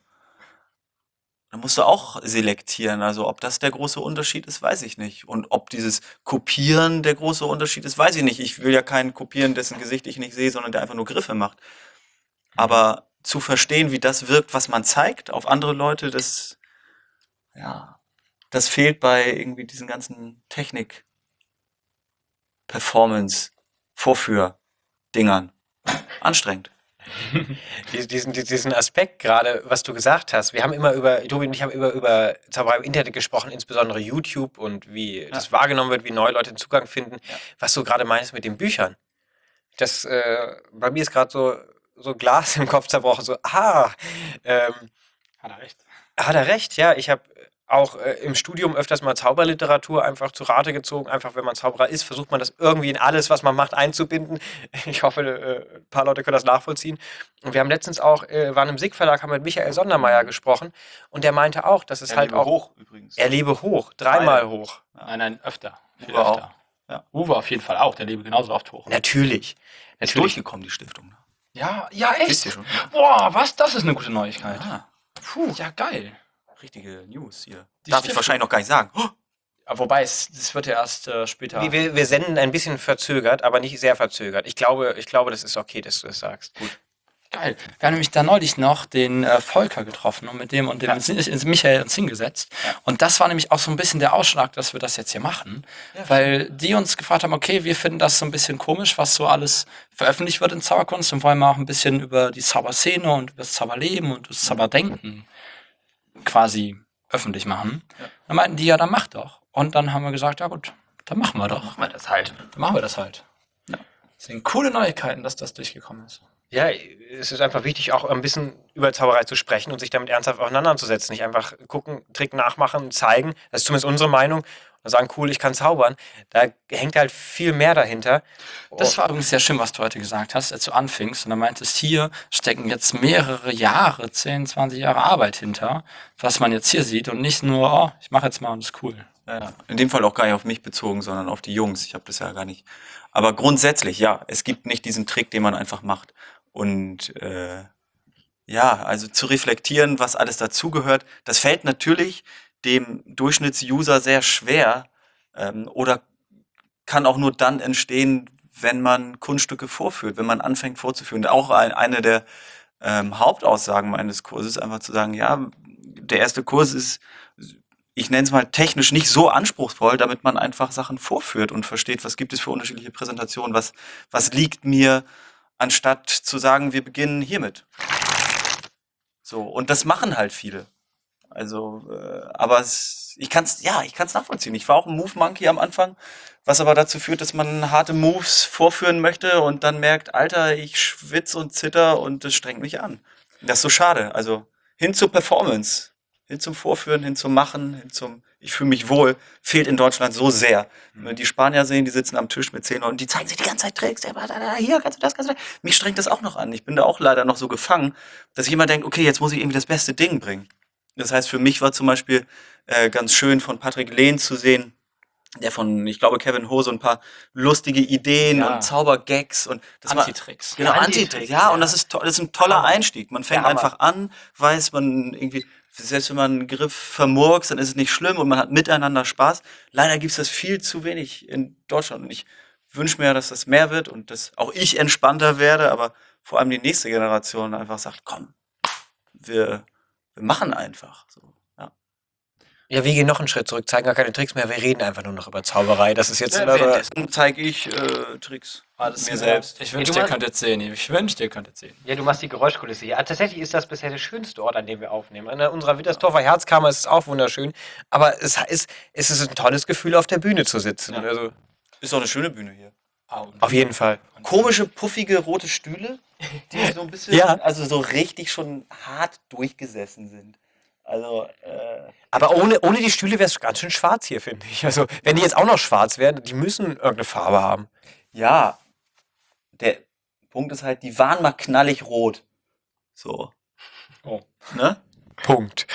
Da musst du auch selektieren. Also ob das der große Unterschied ist, weiß ich nicht. Und ob dieses Kopieren der große Unterschied ist, weiß ich nicht. Ich will ja keinen kopieren, dessen Gesicht ich nicht sehe, sondern der einfach nur Griffe macht. Aber zu verstehen, wie das wirkt, was man zeigt auf andere Leute, das, ja, das fehlt bei irgendwie diesen ganzen Technik, Performance, Vorführ-Dingern. Anstrengend. Dies- Diesen, diesen Aspekt gerade, was du gesagt hast. Wir haben immer über, Tobi und ich haben immer über Zauberei im Internet gesprochen, insbesondere YouTube und wie das wahrgenommen wird, wie neue Leute den Zugang finden. Ja. Was du gerade meinst mit den Büchern. Das, äh, bei mir ist gerade so, so Glas im Kopf zerbrochen, so, ah, ähm, Hat er recht. hat er recht, ja. Ich habe auch äh, im Studium öfters mal Zauberliteratur einfach zu Rate gezogen. Einfach, wenn man Zauberer ist, versucht man das irgendwie in alles, was man macht, einzubinden. Ich hoffe, äh, ein paar Leute können das nachvollziehen. Und wir haben letztens auch, äh, waren im S I G Verlag, haben mit Michael Sondermeier gesprochen und der meinte auch, dass es halt auch, hoch übrigens. er lebe hoch, dreimal Beide. hoch. Nein, nein, öfter. Viel Uwe auch. öfter. Ja. Uwe auf jeden Fall auch, der lebe genauso oft hoch. Natürlich. Ist Natürlich. durchgekommen, die Stiftung. ne? Ja, ja, Wisst ihr echt. schon? Boah, was? Das ist eine gute Neuigkeit. Ah, Puh, ja, geil. richtige News hier. Die Darf ich Stiftung. wahrscheinlich noch gar nicht sagen. Oh, Aber wobei, es, das wird ja erst äh, später. Wir, wir, wir senden ein bisschen verzögert, aber nicht sehr verzögert. Ich glaube, ich glaube, das ist okay, dass du das sagst. Gut. Geil. Wir haben nämlich da neulich noch den äh, Volker getroffen und mit dem und dem Ja. ins, ins Michael uns hingesetzt. Ja. Und das war nämlich auch so ein bisschen der Ausschlag, dass wir das jetzt hier machen. Ja, weil die uns gefragt haben, okay, wir finden das so ein bisschen komisch, was so alles veröffentlicht wird in Zauberkunst und wollen mal auch ein bisschen über die Zauberszene und über das Zauberleben und das Zauberdenken quasi öffentlich machen. Ja. Dann meinten die, ja, dann mach doch. Und dann haben wir gesagt, ja gut, dann machen wir doch. machen wir das halt. Dann machen wir das halt. Ja. Deswegen coole Neuigkeiten, dass das durchgekommen ist. Ja, es ist einfach wichtig, auch ein bisschen über Zauberei zu sprechen und sich damit ernsthaft auseinanderzusetzen. Nicht einfach gucken, Trick nachmachen, zeigen. Das ist zumindest unsere Meinung. Und sagen, cool, ich kann zaubern. Da hängt halt viel mehr dahinter. Das war übrigens sehr schön, was du heute gesagt hast, als du anfingst. Und dann meintest, hier stecken jetzt mehrere Jahre, zehn, zwanzig Jahre Arbeit hinter, was man jetzt hier sieht. Und nicht nur, oh, ich mache jetzt mal und das ist cool. Ja, in dem Fall auch gar nicht auf mich bezogen, sondern auf die Jungs. Ich habe das ja gar nicht. Aber grundsätzlich, ja, es gibt nicht diesen Trick, den man einfach macht. Und äh, ja, also zu reflektieren, was alles dazugehört, das fällt natürlich dem Durchschnittsuser sehr schwer ähm, oder kann auch nur dann entstehen, wenn man Kunststücke vorführt, wenn man anfängt vorzuführen. Auch ein, eine der ähm, Hauptaussagen meines Kurses, einfach zu sagen, ja, der erste Kurs ist, ich nenne es mal technisch nicht so anspruchsvoll, damit man einfach Sachen vorführt und versteht, was gibt es für unterschiedliche Präsentationen, was, was liegt mir, anstatt zu sagen, wir beginnen hiermit. So, und das machen halt viele. Also, äh, aber es, ich kann's, ja, ich kann's nachvollziehen. Ich war auch ein Move Monkey am Anfang, was aber dazu führt, dass man harte Moves vorführen möchte und dann merkt, Alter, ich schwitze und zitter und das strengt mich an. Das ist so schade. Also hin zur Performance, hin zum Vorführen, hin zum Machen, hin zum ich fühle mich wohl, fehlt in Deutschland so sehr. Wenn wir die Spanier sehen, die sitzen am Tisch mit zehn Leuten, die zeigen sich die ganze Zeit Tricks, der war da, da, hier, kannst du das, kannst du das. Mich strengt das auch noch an. Ich bin da auch leider noch so gefangen, dass ich immer denke, okay, jetzt muss ich irgendwie das beste Ding bringen. Das heißt, für mich war zum Beispiel äh, ganz schön von Patrick Lehn zu sehen, der von, ich glaube, Kevin Ho so ein paar lustige Ideen Ja. und Zaubergags und das war Antitricks. genau Antitricks, Antitricks, ja, ja. und das ist to- das ist ein toller Hammer. Einstieg. Man fängt Der Hammer. einfach an, weiß man irgendwie, selbst wenn man einen Griff vermurkst, dann ist es nicht schlimm und man hat miteinander Spaß. Leider gibt es das viel zu wenig in Deutschland und ich wünsche mir, dass das mehr wird und dass auch ich entspannter werde, aber vor allem die nächste Generation einfach sagt, komm, wir, wir machen einfach. So, ja. Ja, wir gehen noch einen Schritt zurück, zeigen gar keine Tricks mehr, wir reden einfach nur noch über Zauberei. Das ist jetzt Ja, immer währenddessen zeige ich äh, Tricks. Alles mir selbst. Ich Ja, wünschte, du ihr machst- könntet sehen. Ich wünschte, ihr könntet sehen. Ja, du machst die Geräuschkulisse hier. Ah, tatsächlich ist das bisher der schönste Ort, an dem wir aufnehmen. An unserer Wittersdorfer Herzkammer ist es auch wunderschön. Aber es ist, es ist ein tolles Gefühl, auf der Bühne zu sitzen. Ja. Also, Ist doch eine schöne Bühne hier. auf jeden Fall. Komische, puffige, rote Stühle, die so ein bisschen, Ja. also so richtig schon hart durchgesessen sind. Also, äh, Aber ohne, ohne die Stühle wäre es ganz schön schwarz hier, finde ich. Also, wenn die jetzt auch noch schwarz wären, die müssen irgendeine Farbe haben. ja, der Punkt ist halt, die waren mal knallig rot. So. Oh. Ne? Punkt.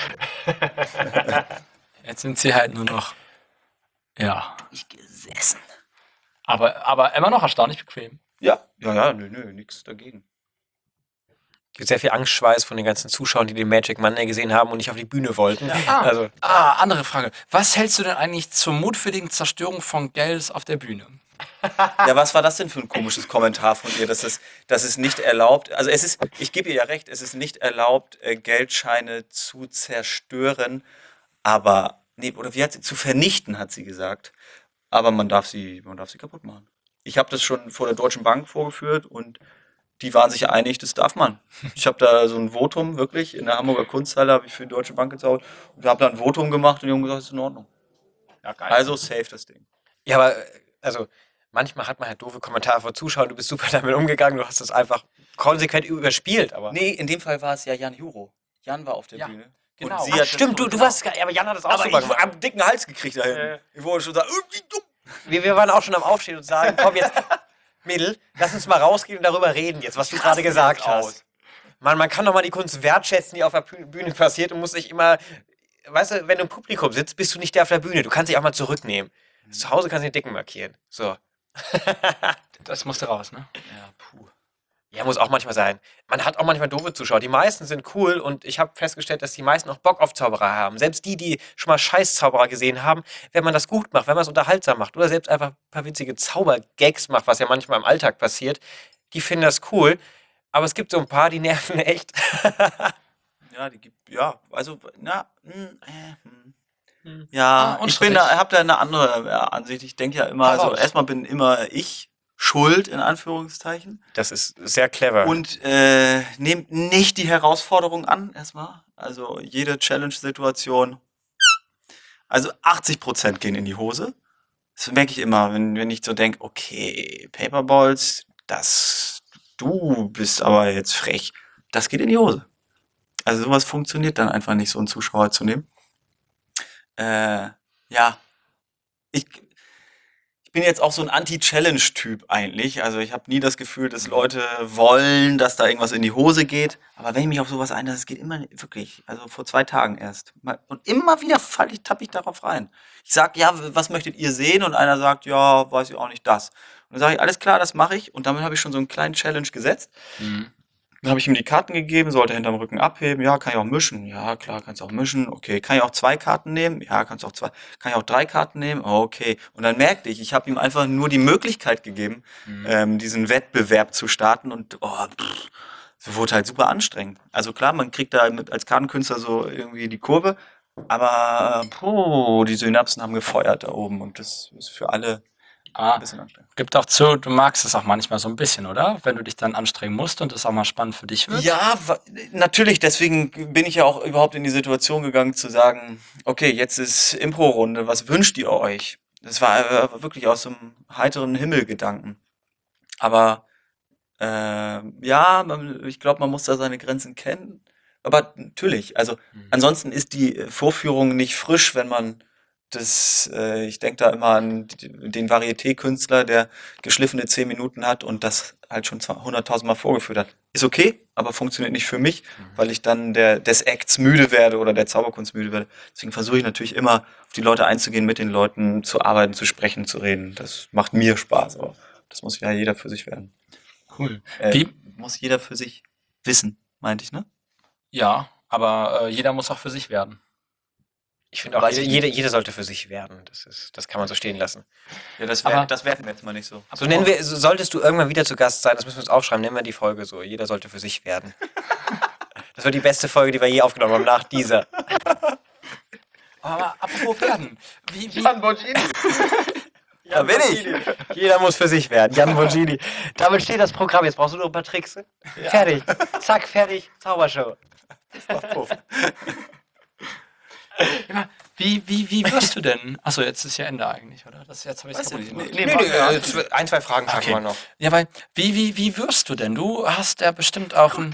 Jetzt sind sie halt nur noch. Ja. Ich gesessen. Aber, aber immer noch erstaunlich bequem. Ja, ja, ja, nö, nö, nix dagegen. Gibt sehr viel Angstschweiß von den ganzen Zuschauern, die den Magic Monday gesehen haben und nicht auf die Bühne wollten. Ah, Also, ah, andere Frage. Was hältst du denn eigentlich zur mutwilligen Zerstörung von Geldes auf der Bühne? Ja, was war das denn für ein komisches Kommentar von ihr, dass es, dass es nicht erlaubt, also es ist, ich gebe ihr ja recht, es ist nicht erlaubt, äh, Geldscheine zu zerstören, aber, nee, oder wie hat sie, zu vernichten, hat sie gesagt, aber man darf sie, man darf sie kaputt machen. Ich habe das schon vor der Deutschen Bank vorgeführt und die waren sich einig, das darf man. Ich habe da so ein Votum, wirklich, in der Hamburger Kunsthalle habe ich für die Deutsche Bank gezaubert und habe da ein Votum gemacht und die haben gesagt, es ist in Ordnung. Ja, geil. Also safe das Ding. ja, aber, also, manchmal hat man halt doofe Kommentare von Zuschauern, du bist super damit umgegangen, du hast das einfach konsequent überspielt, aber. Nee, in dem Fall war es ja Jan Juro. Jan war auf der Ja, Bühne. genau. Und sie Ach, hat das stimmt, du, du genau. warst, aber Jan hat das auch Aber super ich gemacht. hab einen dicken Hals gekriegt da hinten. Äh. Ich wollte schon sagen, irgendwie dumm. Wir, wir waren auch schon am Aufstehen und sagen, komm jetzt, Mädel, lass uns mal rausgehen und darüber reden jetzt, was du gerade gesagt jetzt hast. aus. Man, man kann doch mal die Kunst wertschätzen, die auf der Bühne Bühne passiert und muss nicht immer, weißt du, wenn du im Publikum sitzt, bist du nicht der auf der Bühne. Du kannst dich auch mal zurücknehmen. Zu Hause kannst du den Dicken markieren. So. Das musste raus, ne? Ja, puh. Ja, muss auch manchmal sein. Man hat auch manchmal doofe Zuschauer. Die meisten sind cool und ich habe festgestellt, dass die meisten auch Bock auf Zauberer haben. Selbst die, die schon mal Scheiß-Zauberer gesehen haben, wenn man das gut macht, wenn man es unterhaltsam macht oder selbst einfach ein paar witzige Zaubergags macht, was ja manchmal im Alltag passiert, die finden das cool. Aber es gibt so ein paar, die nerven echt. Ja, die gibt, ja, also, na, hm, äh, hm. Hm. Ja, Ah, ich bin unstrittig. da, hab da eine andere äh, Ansicht. Ich denke ja immer, Hau also raus. erstmal bin immer ich schuld, in Anführungszeichen. Das ist sehr clever. Und äh, nehmt nicht die Herausforderung an, erstmal. Also jede Challenge-Situation. Also achtzig Prozent gehen in die Hose. Das merke ich immer, wenn, wenn ich so denke, okay, Paperballs, das, du bist aber jetzt frech. Das geht in die Hose. Also sowas funktioniert dann einfach nicht, so einen Zuschauer zu nehmen. Äh, ja. Ich, ich bin jetzt auch so ein Anti-Challenge-Typ eigentlich. Also ich habe nie das Gefühl, dass Leute wollen, dass da irgendwas in die Hose geht. Aber wenn ich mich auf sowas einlasse, es geht immer wirklich. Also vor zwei Tagen erst. Mal- Und immer wieder fall ich, tappe ich darauf rein. Ich sag, ja, was möchtet ihr sehen? Und einer sagt, ja, weiß ich auch nicht, das. Und dann sage ich, alles klar, das mache ich. Und damit habe ich schon so einen kleinen Challenge gesetzt. Mhm. Dann habe ich ihm die Karten gegeben, sollte hinterm Rücken abheben. Ja, kann ich auch mischen. Ja, klar, kannst du auch mischen. Okay, kann ich auch zwei Karten nehmen? Ja, kannst du auch zwei. Kann ich auch drei Karten nehmen? Okay. Und dann merkte ich, ich habe ihm einfach nur die Möglichkeit gegeben, ähm, diesen Wettbewerb zu starten und oh, pff, es wurde halt super anstrengend. Also klar, man kriegt da mit, als Kartenkünstler so irgendwie die Kurve, aber puh, die Synapsen haben gefeuert da oben und das ist für alle Ah, ein bisschen anstrengend. gibt auch zu, du magst es auch manchmal so ein bisschen, oder? Wenn du dich dann anstrengen musst und es auch mal spannend für dich wird. Ja, wa- natürlich, deswegen bin ich ja auch überhaupt in die Situation gegangen zu sagen, okay, jetzt ist Impro-Runde, was wünscht ihr euch? Das war äh, wirklich aus so einem heiteren Himmelgedanken. Aber äh, ja, man, ich glaube, man muss da seine Grenzen kennen. Aber natürlich, also ansonsten ist die äh, Vorführung nicht frisch, wenn man das, äh, ich denke da immer an die- den Varieté-Künstler, der geschliffene zehn Minuten hat und das halt schon hunderttausend Mal vorgeführt hat. Ist okay, aber funktioniert nicht für mich, weil ich dann der, des Acts müde werde oder der Zauberkunst müde werde. Deswegen versuche ich natürlich immer auf die Leute einzugehen, mit den Leuten zu arbeiten, zu sprechen, zu reden. Das macht mir Spaß, aber das muss ja jeder für sich werden. Cool. Äh, Wie? muss jeder für sich wissen, meinte ich, ne? Ja, aber äh, jeder muss auch für sich werden. Ich finde auch, Weiß jeder, ich nicht. jeder, jeder sollte für sich werden. Das, ist, das kann man so stehen lassen. Ja, das, Aber- wär, das werten wir jetzt mal nicht so. So nennen wir, so solltest du irgendwann wieder zu Gast sein, das müssen wir uns aufschreiben, nennen wir die Folge so. Jeder sollte für sich werden. Das wird die beste Folge, die wir je aufgenommen haben, nach dieser. Aber apropos werden. Wie, wie, Da bin ich. Jeder muss für sich werden. Jan Bongini. Damit steht das Programm. Jetzt brauchst du noch ein paar Tricks. Fertig. Zack, fertig. Zaubershow. wie, wie, wie wirst du denn? Achso, jetzt ist ja Ende eigentlich, oder? Das, jetzt habe ich Weiß kaputt ich gemacht. nicht. Nee, nee, äh, zw- ein, zwei Fragen schaffen Okay. wir noch. Ja, weil, wie, wie, wie wirst du denn? Du hast ja bestimmt auch ein.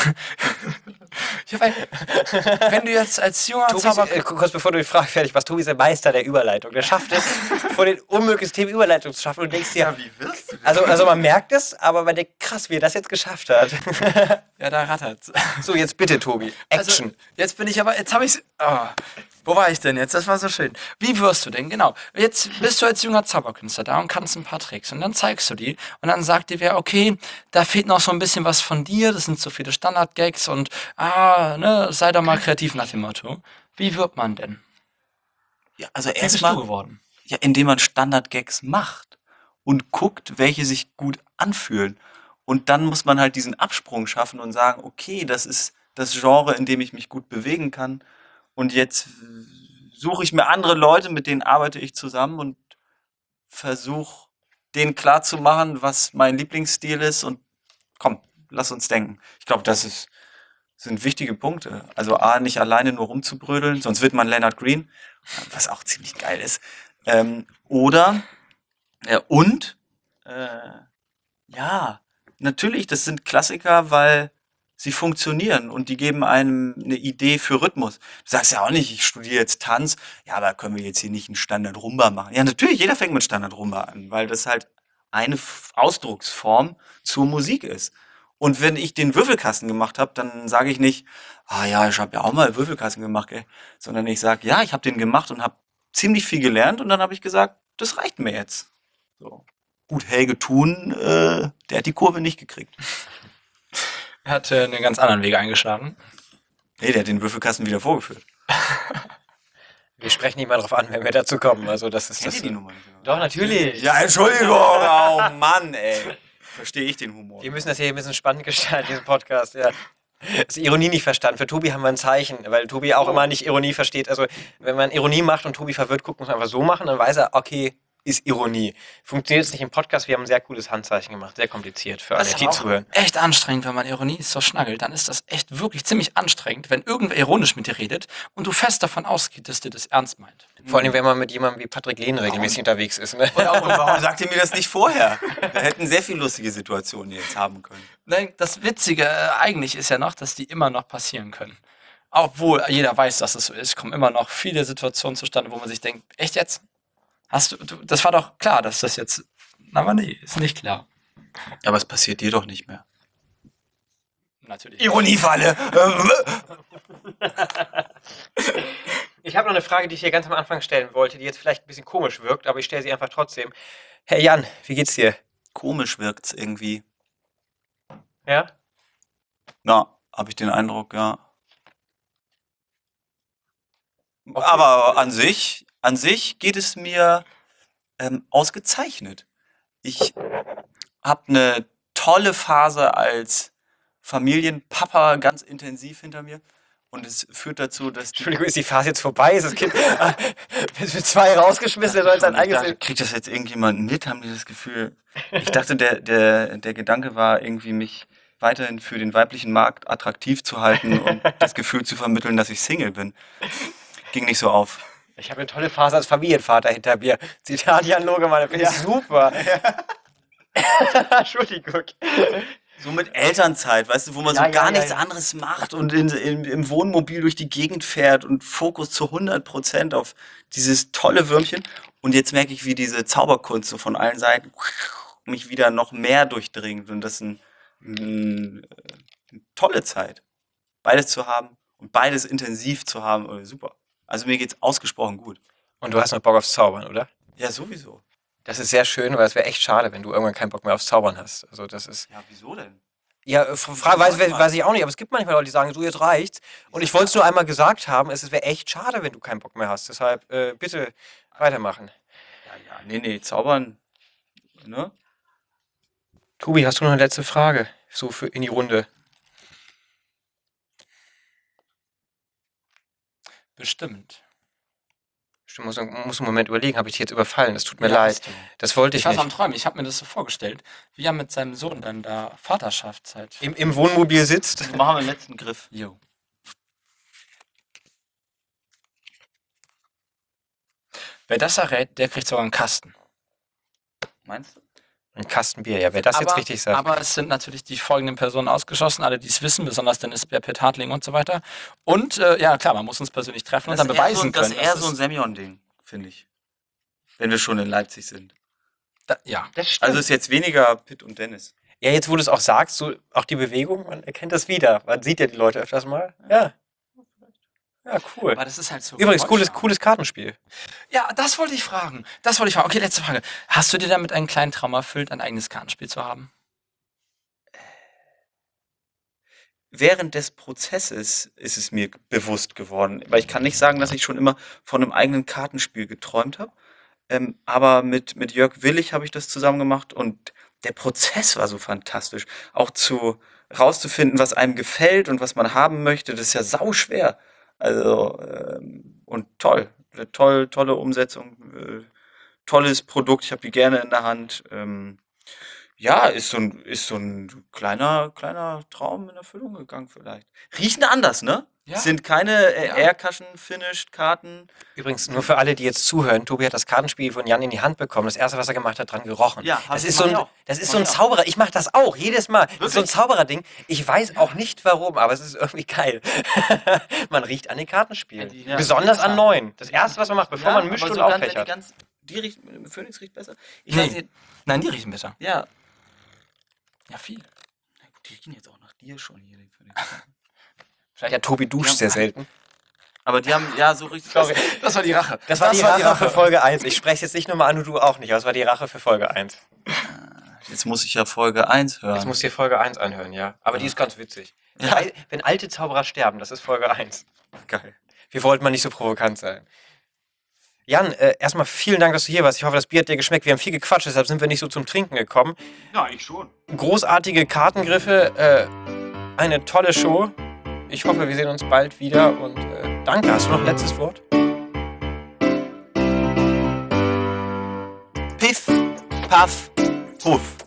Ja, weil, wenn du jetzt als junger Tobi, Zauber. äh, kurz bevor du die Frage fertig machst, Tobi ist der Meister der Überleitung. Der schafft es, vor den unmöglichen Themen Überleitung zu schaffen und du denkst dir, Wie wirst du denn? also, also man merkt es, aber man denkt, krass, wie er das jetzt geschafft hat. Ja, da rattert's. So, jetzt bitte, Tobi. Action. Also, jetzt bin ich aber, jetzt habe ich oh, wo war ich denn jetzt? Das war so schön. Wie wirst du denn? Genau. Jetzt bist du als junger Zauberkünstler da und kannst ein paar Tricks und dann zeigst du die und dann sagt dir wer, okay, da fehlt noch so ein bisschen was von dir, das sind so viele Standard-Gags und ah, ne, sei doch mal kreativ nach dem Motto. Wie wird man denn? Ja, also Wie bist du erstmal, geworden? ja, indem man Standard-Gags macht und guckt, welche sich gut anfühlen. Und dann muss man halt diesen Absprung schaffen und sagen, okay, das ist das Genre, in dem ich mich gut bewegen kann. Und jetzt äh, suche ich mir andere Leute, mit denen arbeite ich zusammen und versuche denen klarzumachen, was mein Lieblingsstil ist. Und komm, lass uns denken. Ich glaube, das ist, sind wichtige Punkte. Also A, nicht alleine nur rumzubrödeln, sonst wird man Leonard Green, was auch ziemlich geil ist. Ähm, oder, äh, und, äh, ja, natürlich, das sind Klassiker, weil sie funktionieren und die geben einem eine Idee für Rhythmus. Du sagst ja auch nicht, ich studiere jetzt Tanz, ja, aber können wir jetzt hier nicht einen Standard-Rumba machen? Ja, natürlich, jeder fängt mit Standard-Rumba an, weil das halt eine F- Ausdrucksform zur Musik ist. Und wenn ich den Würfelkasten gemacht habe, dann sage ich nicht, ah ja, ich habe ja auch mal Würfelkasten gemacht, gell? Sondern ich sage, ja, ich habe den gemacht und habe ziemlich viel gelernt und dann habe ich gesagt, das reicht mir jetzt. So. Gut, Helge Thun, äh, der hat die Kurve nicht gekriegt. Er hat äh, einen ganz anderen Weg eingeschlagen. Nee, der hat den Würfelkasten wieder vorgeführt. Wir sprechen nicht mal drauf an, wenn wir dazu kommen. Also das ist das. Nummer nicht? Doch, natürlich. Ja, Entschuldigung. Oh Mann, ey. Verstehe ich den Humor. Wir müssen das hier ein bisschen spannend gestalten, diesen Podcast, ja. Das ist Ironie nicht verstanden. Für Tobi haben wir ein Zeichen, weil Tobi auch immer nicht Ironie versteht. Also, wenn man Ironie macht und Tobi verwirrt guckt, muss man einfach so machen, dann weiß er, okay, ist Ironie. Funktioniert es nicht im Podcast, wir haben ein sehr cooles Handzeichen gemacht. Sehr kompliziert für alle, Das ist die aber auch zuhören. echt anstrengend, wenn man Ironie so schnaggelt. Dann ist das echt wirklich ziemlich anstrengend, wenn irgendwer ironisch mit dir redet und du fest davon ausgehst, dass der das ernst meint. Vor allem, wenn man mit jemandem wie Patrick Lehn regelmäßig unterwegs ist. Ne? Und warum sagt ihr mir das nicht vorher? Wir hätten sehr viel lustige Situationen jetzt haben können. Nein, das Witzige äh, eigentlich ist ja noch, dass die immer noch passieren können. Obwohl jeder weiß, dass es so ist, kommen immer noch viele Situationen zustande, wo man sich denkt, echt jetzt? Hast du, du das war doch klar, dass das jetzt... Aber nee, ist nicht klar. Aber es passiert dir doch nicht mehr. Natürlich. Ironiefalle. Ich habe noch eine Frage, die ich hier ganz am Anfang stellen wollte, die jetzt vielleicht ein bisschen komisch wirkt, aber ich stelle sie einfach trotzdem. Herr Jan, wie geht's dir? Komisch wirkt's irgendwie. Ja? Na, habe ich den Eindruck, ja. Aber an sich, an sich geht es mir ähm, ausgezeichnet. Ich habe eine tolle Phase als Familienpapa ganz intensiv hinter mir. Und es führt dazu, dass die Entschuldigung, ist die Phase jetzt vorbei? Ist das Kind mit zwei rausgeschmissen, soll es ein ich eigenes dachte, kriegt das jetzt irgendjemand mit? Haben die das Gefühl? Ich dachte, der, der, der Gedanke war irgendwie, mich weiterhin für den weiblichen Markt attraktiv zu halten und das Gefühl zu vermitteln, dass ich Single bin. Ging nicht so auf. Ich habe eine tolle Phase als Familienvater hinter mir. Zitat Jan Logemann, das finde ich super. Entschuldigung. So mit Elternzeit, weißt du, wo man Ja, so ja, gar ja, nichts ja. anderes macht und in, in, im Wohnmobil durch die Gegend fährt und Fokus zu hundert Prozent auf dieses tolle Würmchen. Und jetzt merke ich, wie diese Zauberkunst so von allen Seiten mich wieder noch mehr durchdringt. Und das ist ein, ein, eine tolle Zeit, beides zu haben und beides intensiv zu haben. Oh, super. Also mir geht's ausgesprochen gut. Und du hast noch Bock aufs Zaubern, oder? Ja, sowieso. Das ist sehr schön, weil es wäre echt schade, wenn du irgendwann keinen Bock mehr aufs Zaubern hast. Also das ist... Ja, wieso denn? Ja, äh, Fra weiß, weiß, weiß ich auch nicht, aber es gibt manchmal Leute, die sagen, so jetzt reicht's. Und ich wollte es nur einmal gesagt haben, es wäre echt schade, wenn du keinen Bock mehr hast. Deshalb äh, bitte weitermachen. Ja, ja, nee, nee, zaubern, ne? Tobi, hast du noch eine letzte Frage? So für in die Runde. Bestimmt. Ich muss, muss einen Moment überlegen, habe ich dich jetzt überfallen? Das tut mir Ja, leid. hast du. Das wollte ich Ich war so am nicht. Träumen. Ich habe mir das so vorgestellt, wie er mit seinem Sohn dann da Vaterschaftszeit. Im, Im Wohnmobil sitzt. So machen wir den letzten Griff. Jo. Wer das errät, der kriegt sogar einen Kasten. Meinst du? Ein Kasten Bier, ja, wer das jetzt richtig sagt. aber es sind natürlich die folgenden Personen ausgeschlossen, alle, die es wissen, besonders Dennis Bär, Pitt Hartling und so weiter. Und äh, ja, klar, man muss uns persönlich treffen und dann ist eher beweisen so, das können. ist eher dass so ein es- Semyon-Ding, finde ich. Wenn wir schon in Leipzig sind. da, ja. Das stimmt. Also ist jetzt weniger Pitt und Dennis. ja, jetzt wo du es auch sagst, so auch die Bewegung, man erkennt das wieder. Man sieht ja die Leute öfters mal. Ja. Ja, cool. Aber das ist halt so. Übrigens, cooles, Freundschaft. cooles Kartenspiel. Ja, das wollte ich fragen. Das wollte ich fragen. Okay, letzte Frage. Hast du dir damit einen kleinen Traum erfüllt, ein eigenes Kartenspiel zu haben? Während des Prozesses ist es mir bewusst geworden. Weil ich kann nicht sagen, dass ich schon immer von einem eigenen Kartenspiel geträumt habe. Ähm, aber mit, mit Jörg Willig habe ich das zusammen gemacht und der Prozess war so fantastisch. Auch zu rauszufinden, was einem gefällt und was man haben möchte, das ist ja sau schwer. Also, ähm, und toll. Eine toll, tolle Umsetzung. Äh, tolles Produkt. Ich habe die gerne in der Hand. Ähm, ja, ist so ein, ist so ein kleiner, kleiner Traum in Erfüllung gegangen vielleicht. Riechen anders, ne? Ja. Sind keine äh, Ja. Aircushion-Finished-Karten. Übrigens, nur für alle, die jetzt zuhören, Tobi hat das Kartenspiel von Jan in die Hand bekommen. Das erste, was er gemacht hat, dran gerochen. Ja, hab das ich- ist so mach ich ein, auch. das ist Mach so ein ich auch. Zauberer. Ich mache das auch, jedes Mal. Das ist so ein Wirklich? Zaubererding. Ich weiß auch nicht warum, aber es ist irgendwie geil. Man riecht an den Kartenspielen. Ja, die- ja, Besonders an total. neuen. Das erste, was man macht, bevor man mischt aber und so ganz, auffächert. die, ganz, die riecht, Phoenix riecht besser. Ich Nee. weiß nicht, Nein, die riechen besser. ja, Ja, viel. die riechen jetzt auch nach dir schon hier, die Phoenix. Ja, Tobi duscht Ja, sehr selten. Aber die haben, ja, so richtig. Sorry. Das war die Rache. Das war die Rache für Folge eins. Ich spreche jetzt nicht nur mal an und du auch nicht, aber es war die Rache für Folge eins. Jetzt muss ich ja Folge eins hören. Jetzt musst du dir Folge eins anhören, ja. Aber die ist ganz witzig. Ja. Wenn- Wenn alte Zauberer sterben, das ist Folge eins. Geil. Wir wollten mal nicht so provokant sein. Jan, äh, erstmal vielen Dank, dass du hier warst. Ich hoffe, das Bier hat dir geschmeckt. Wir haben viel gequatscht, deshalb sind wir nicht so zum Trinken gekommen. Ja, ich schon. Großartige Kartengriffe, äh, eine tolle Show. Ich hoffe, wir sehen uns bald wieder und äh, danke. Hast du noch ein letztes Wort? Piff, Paff, Puff.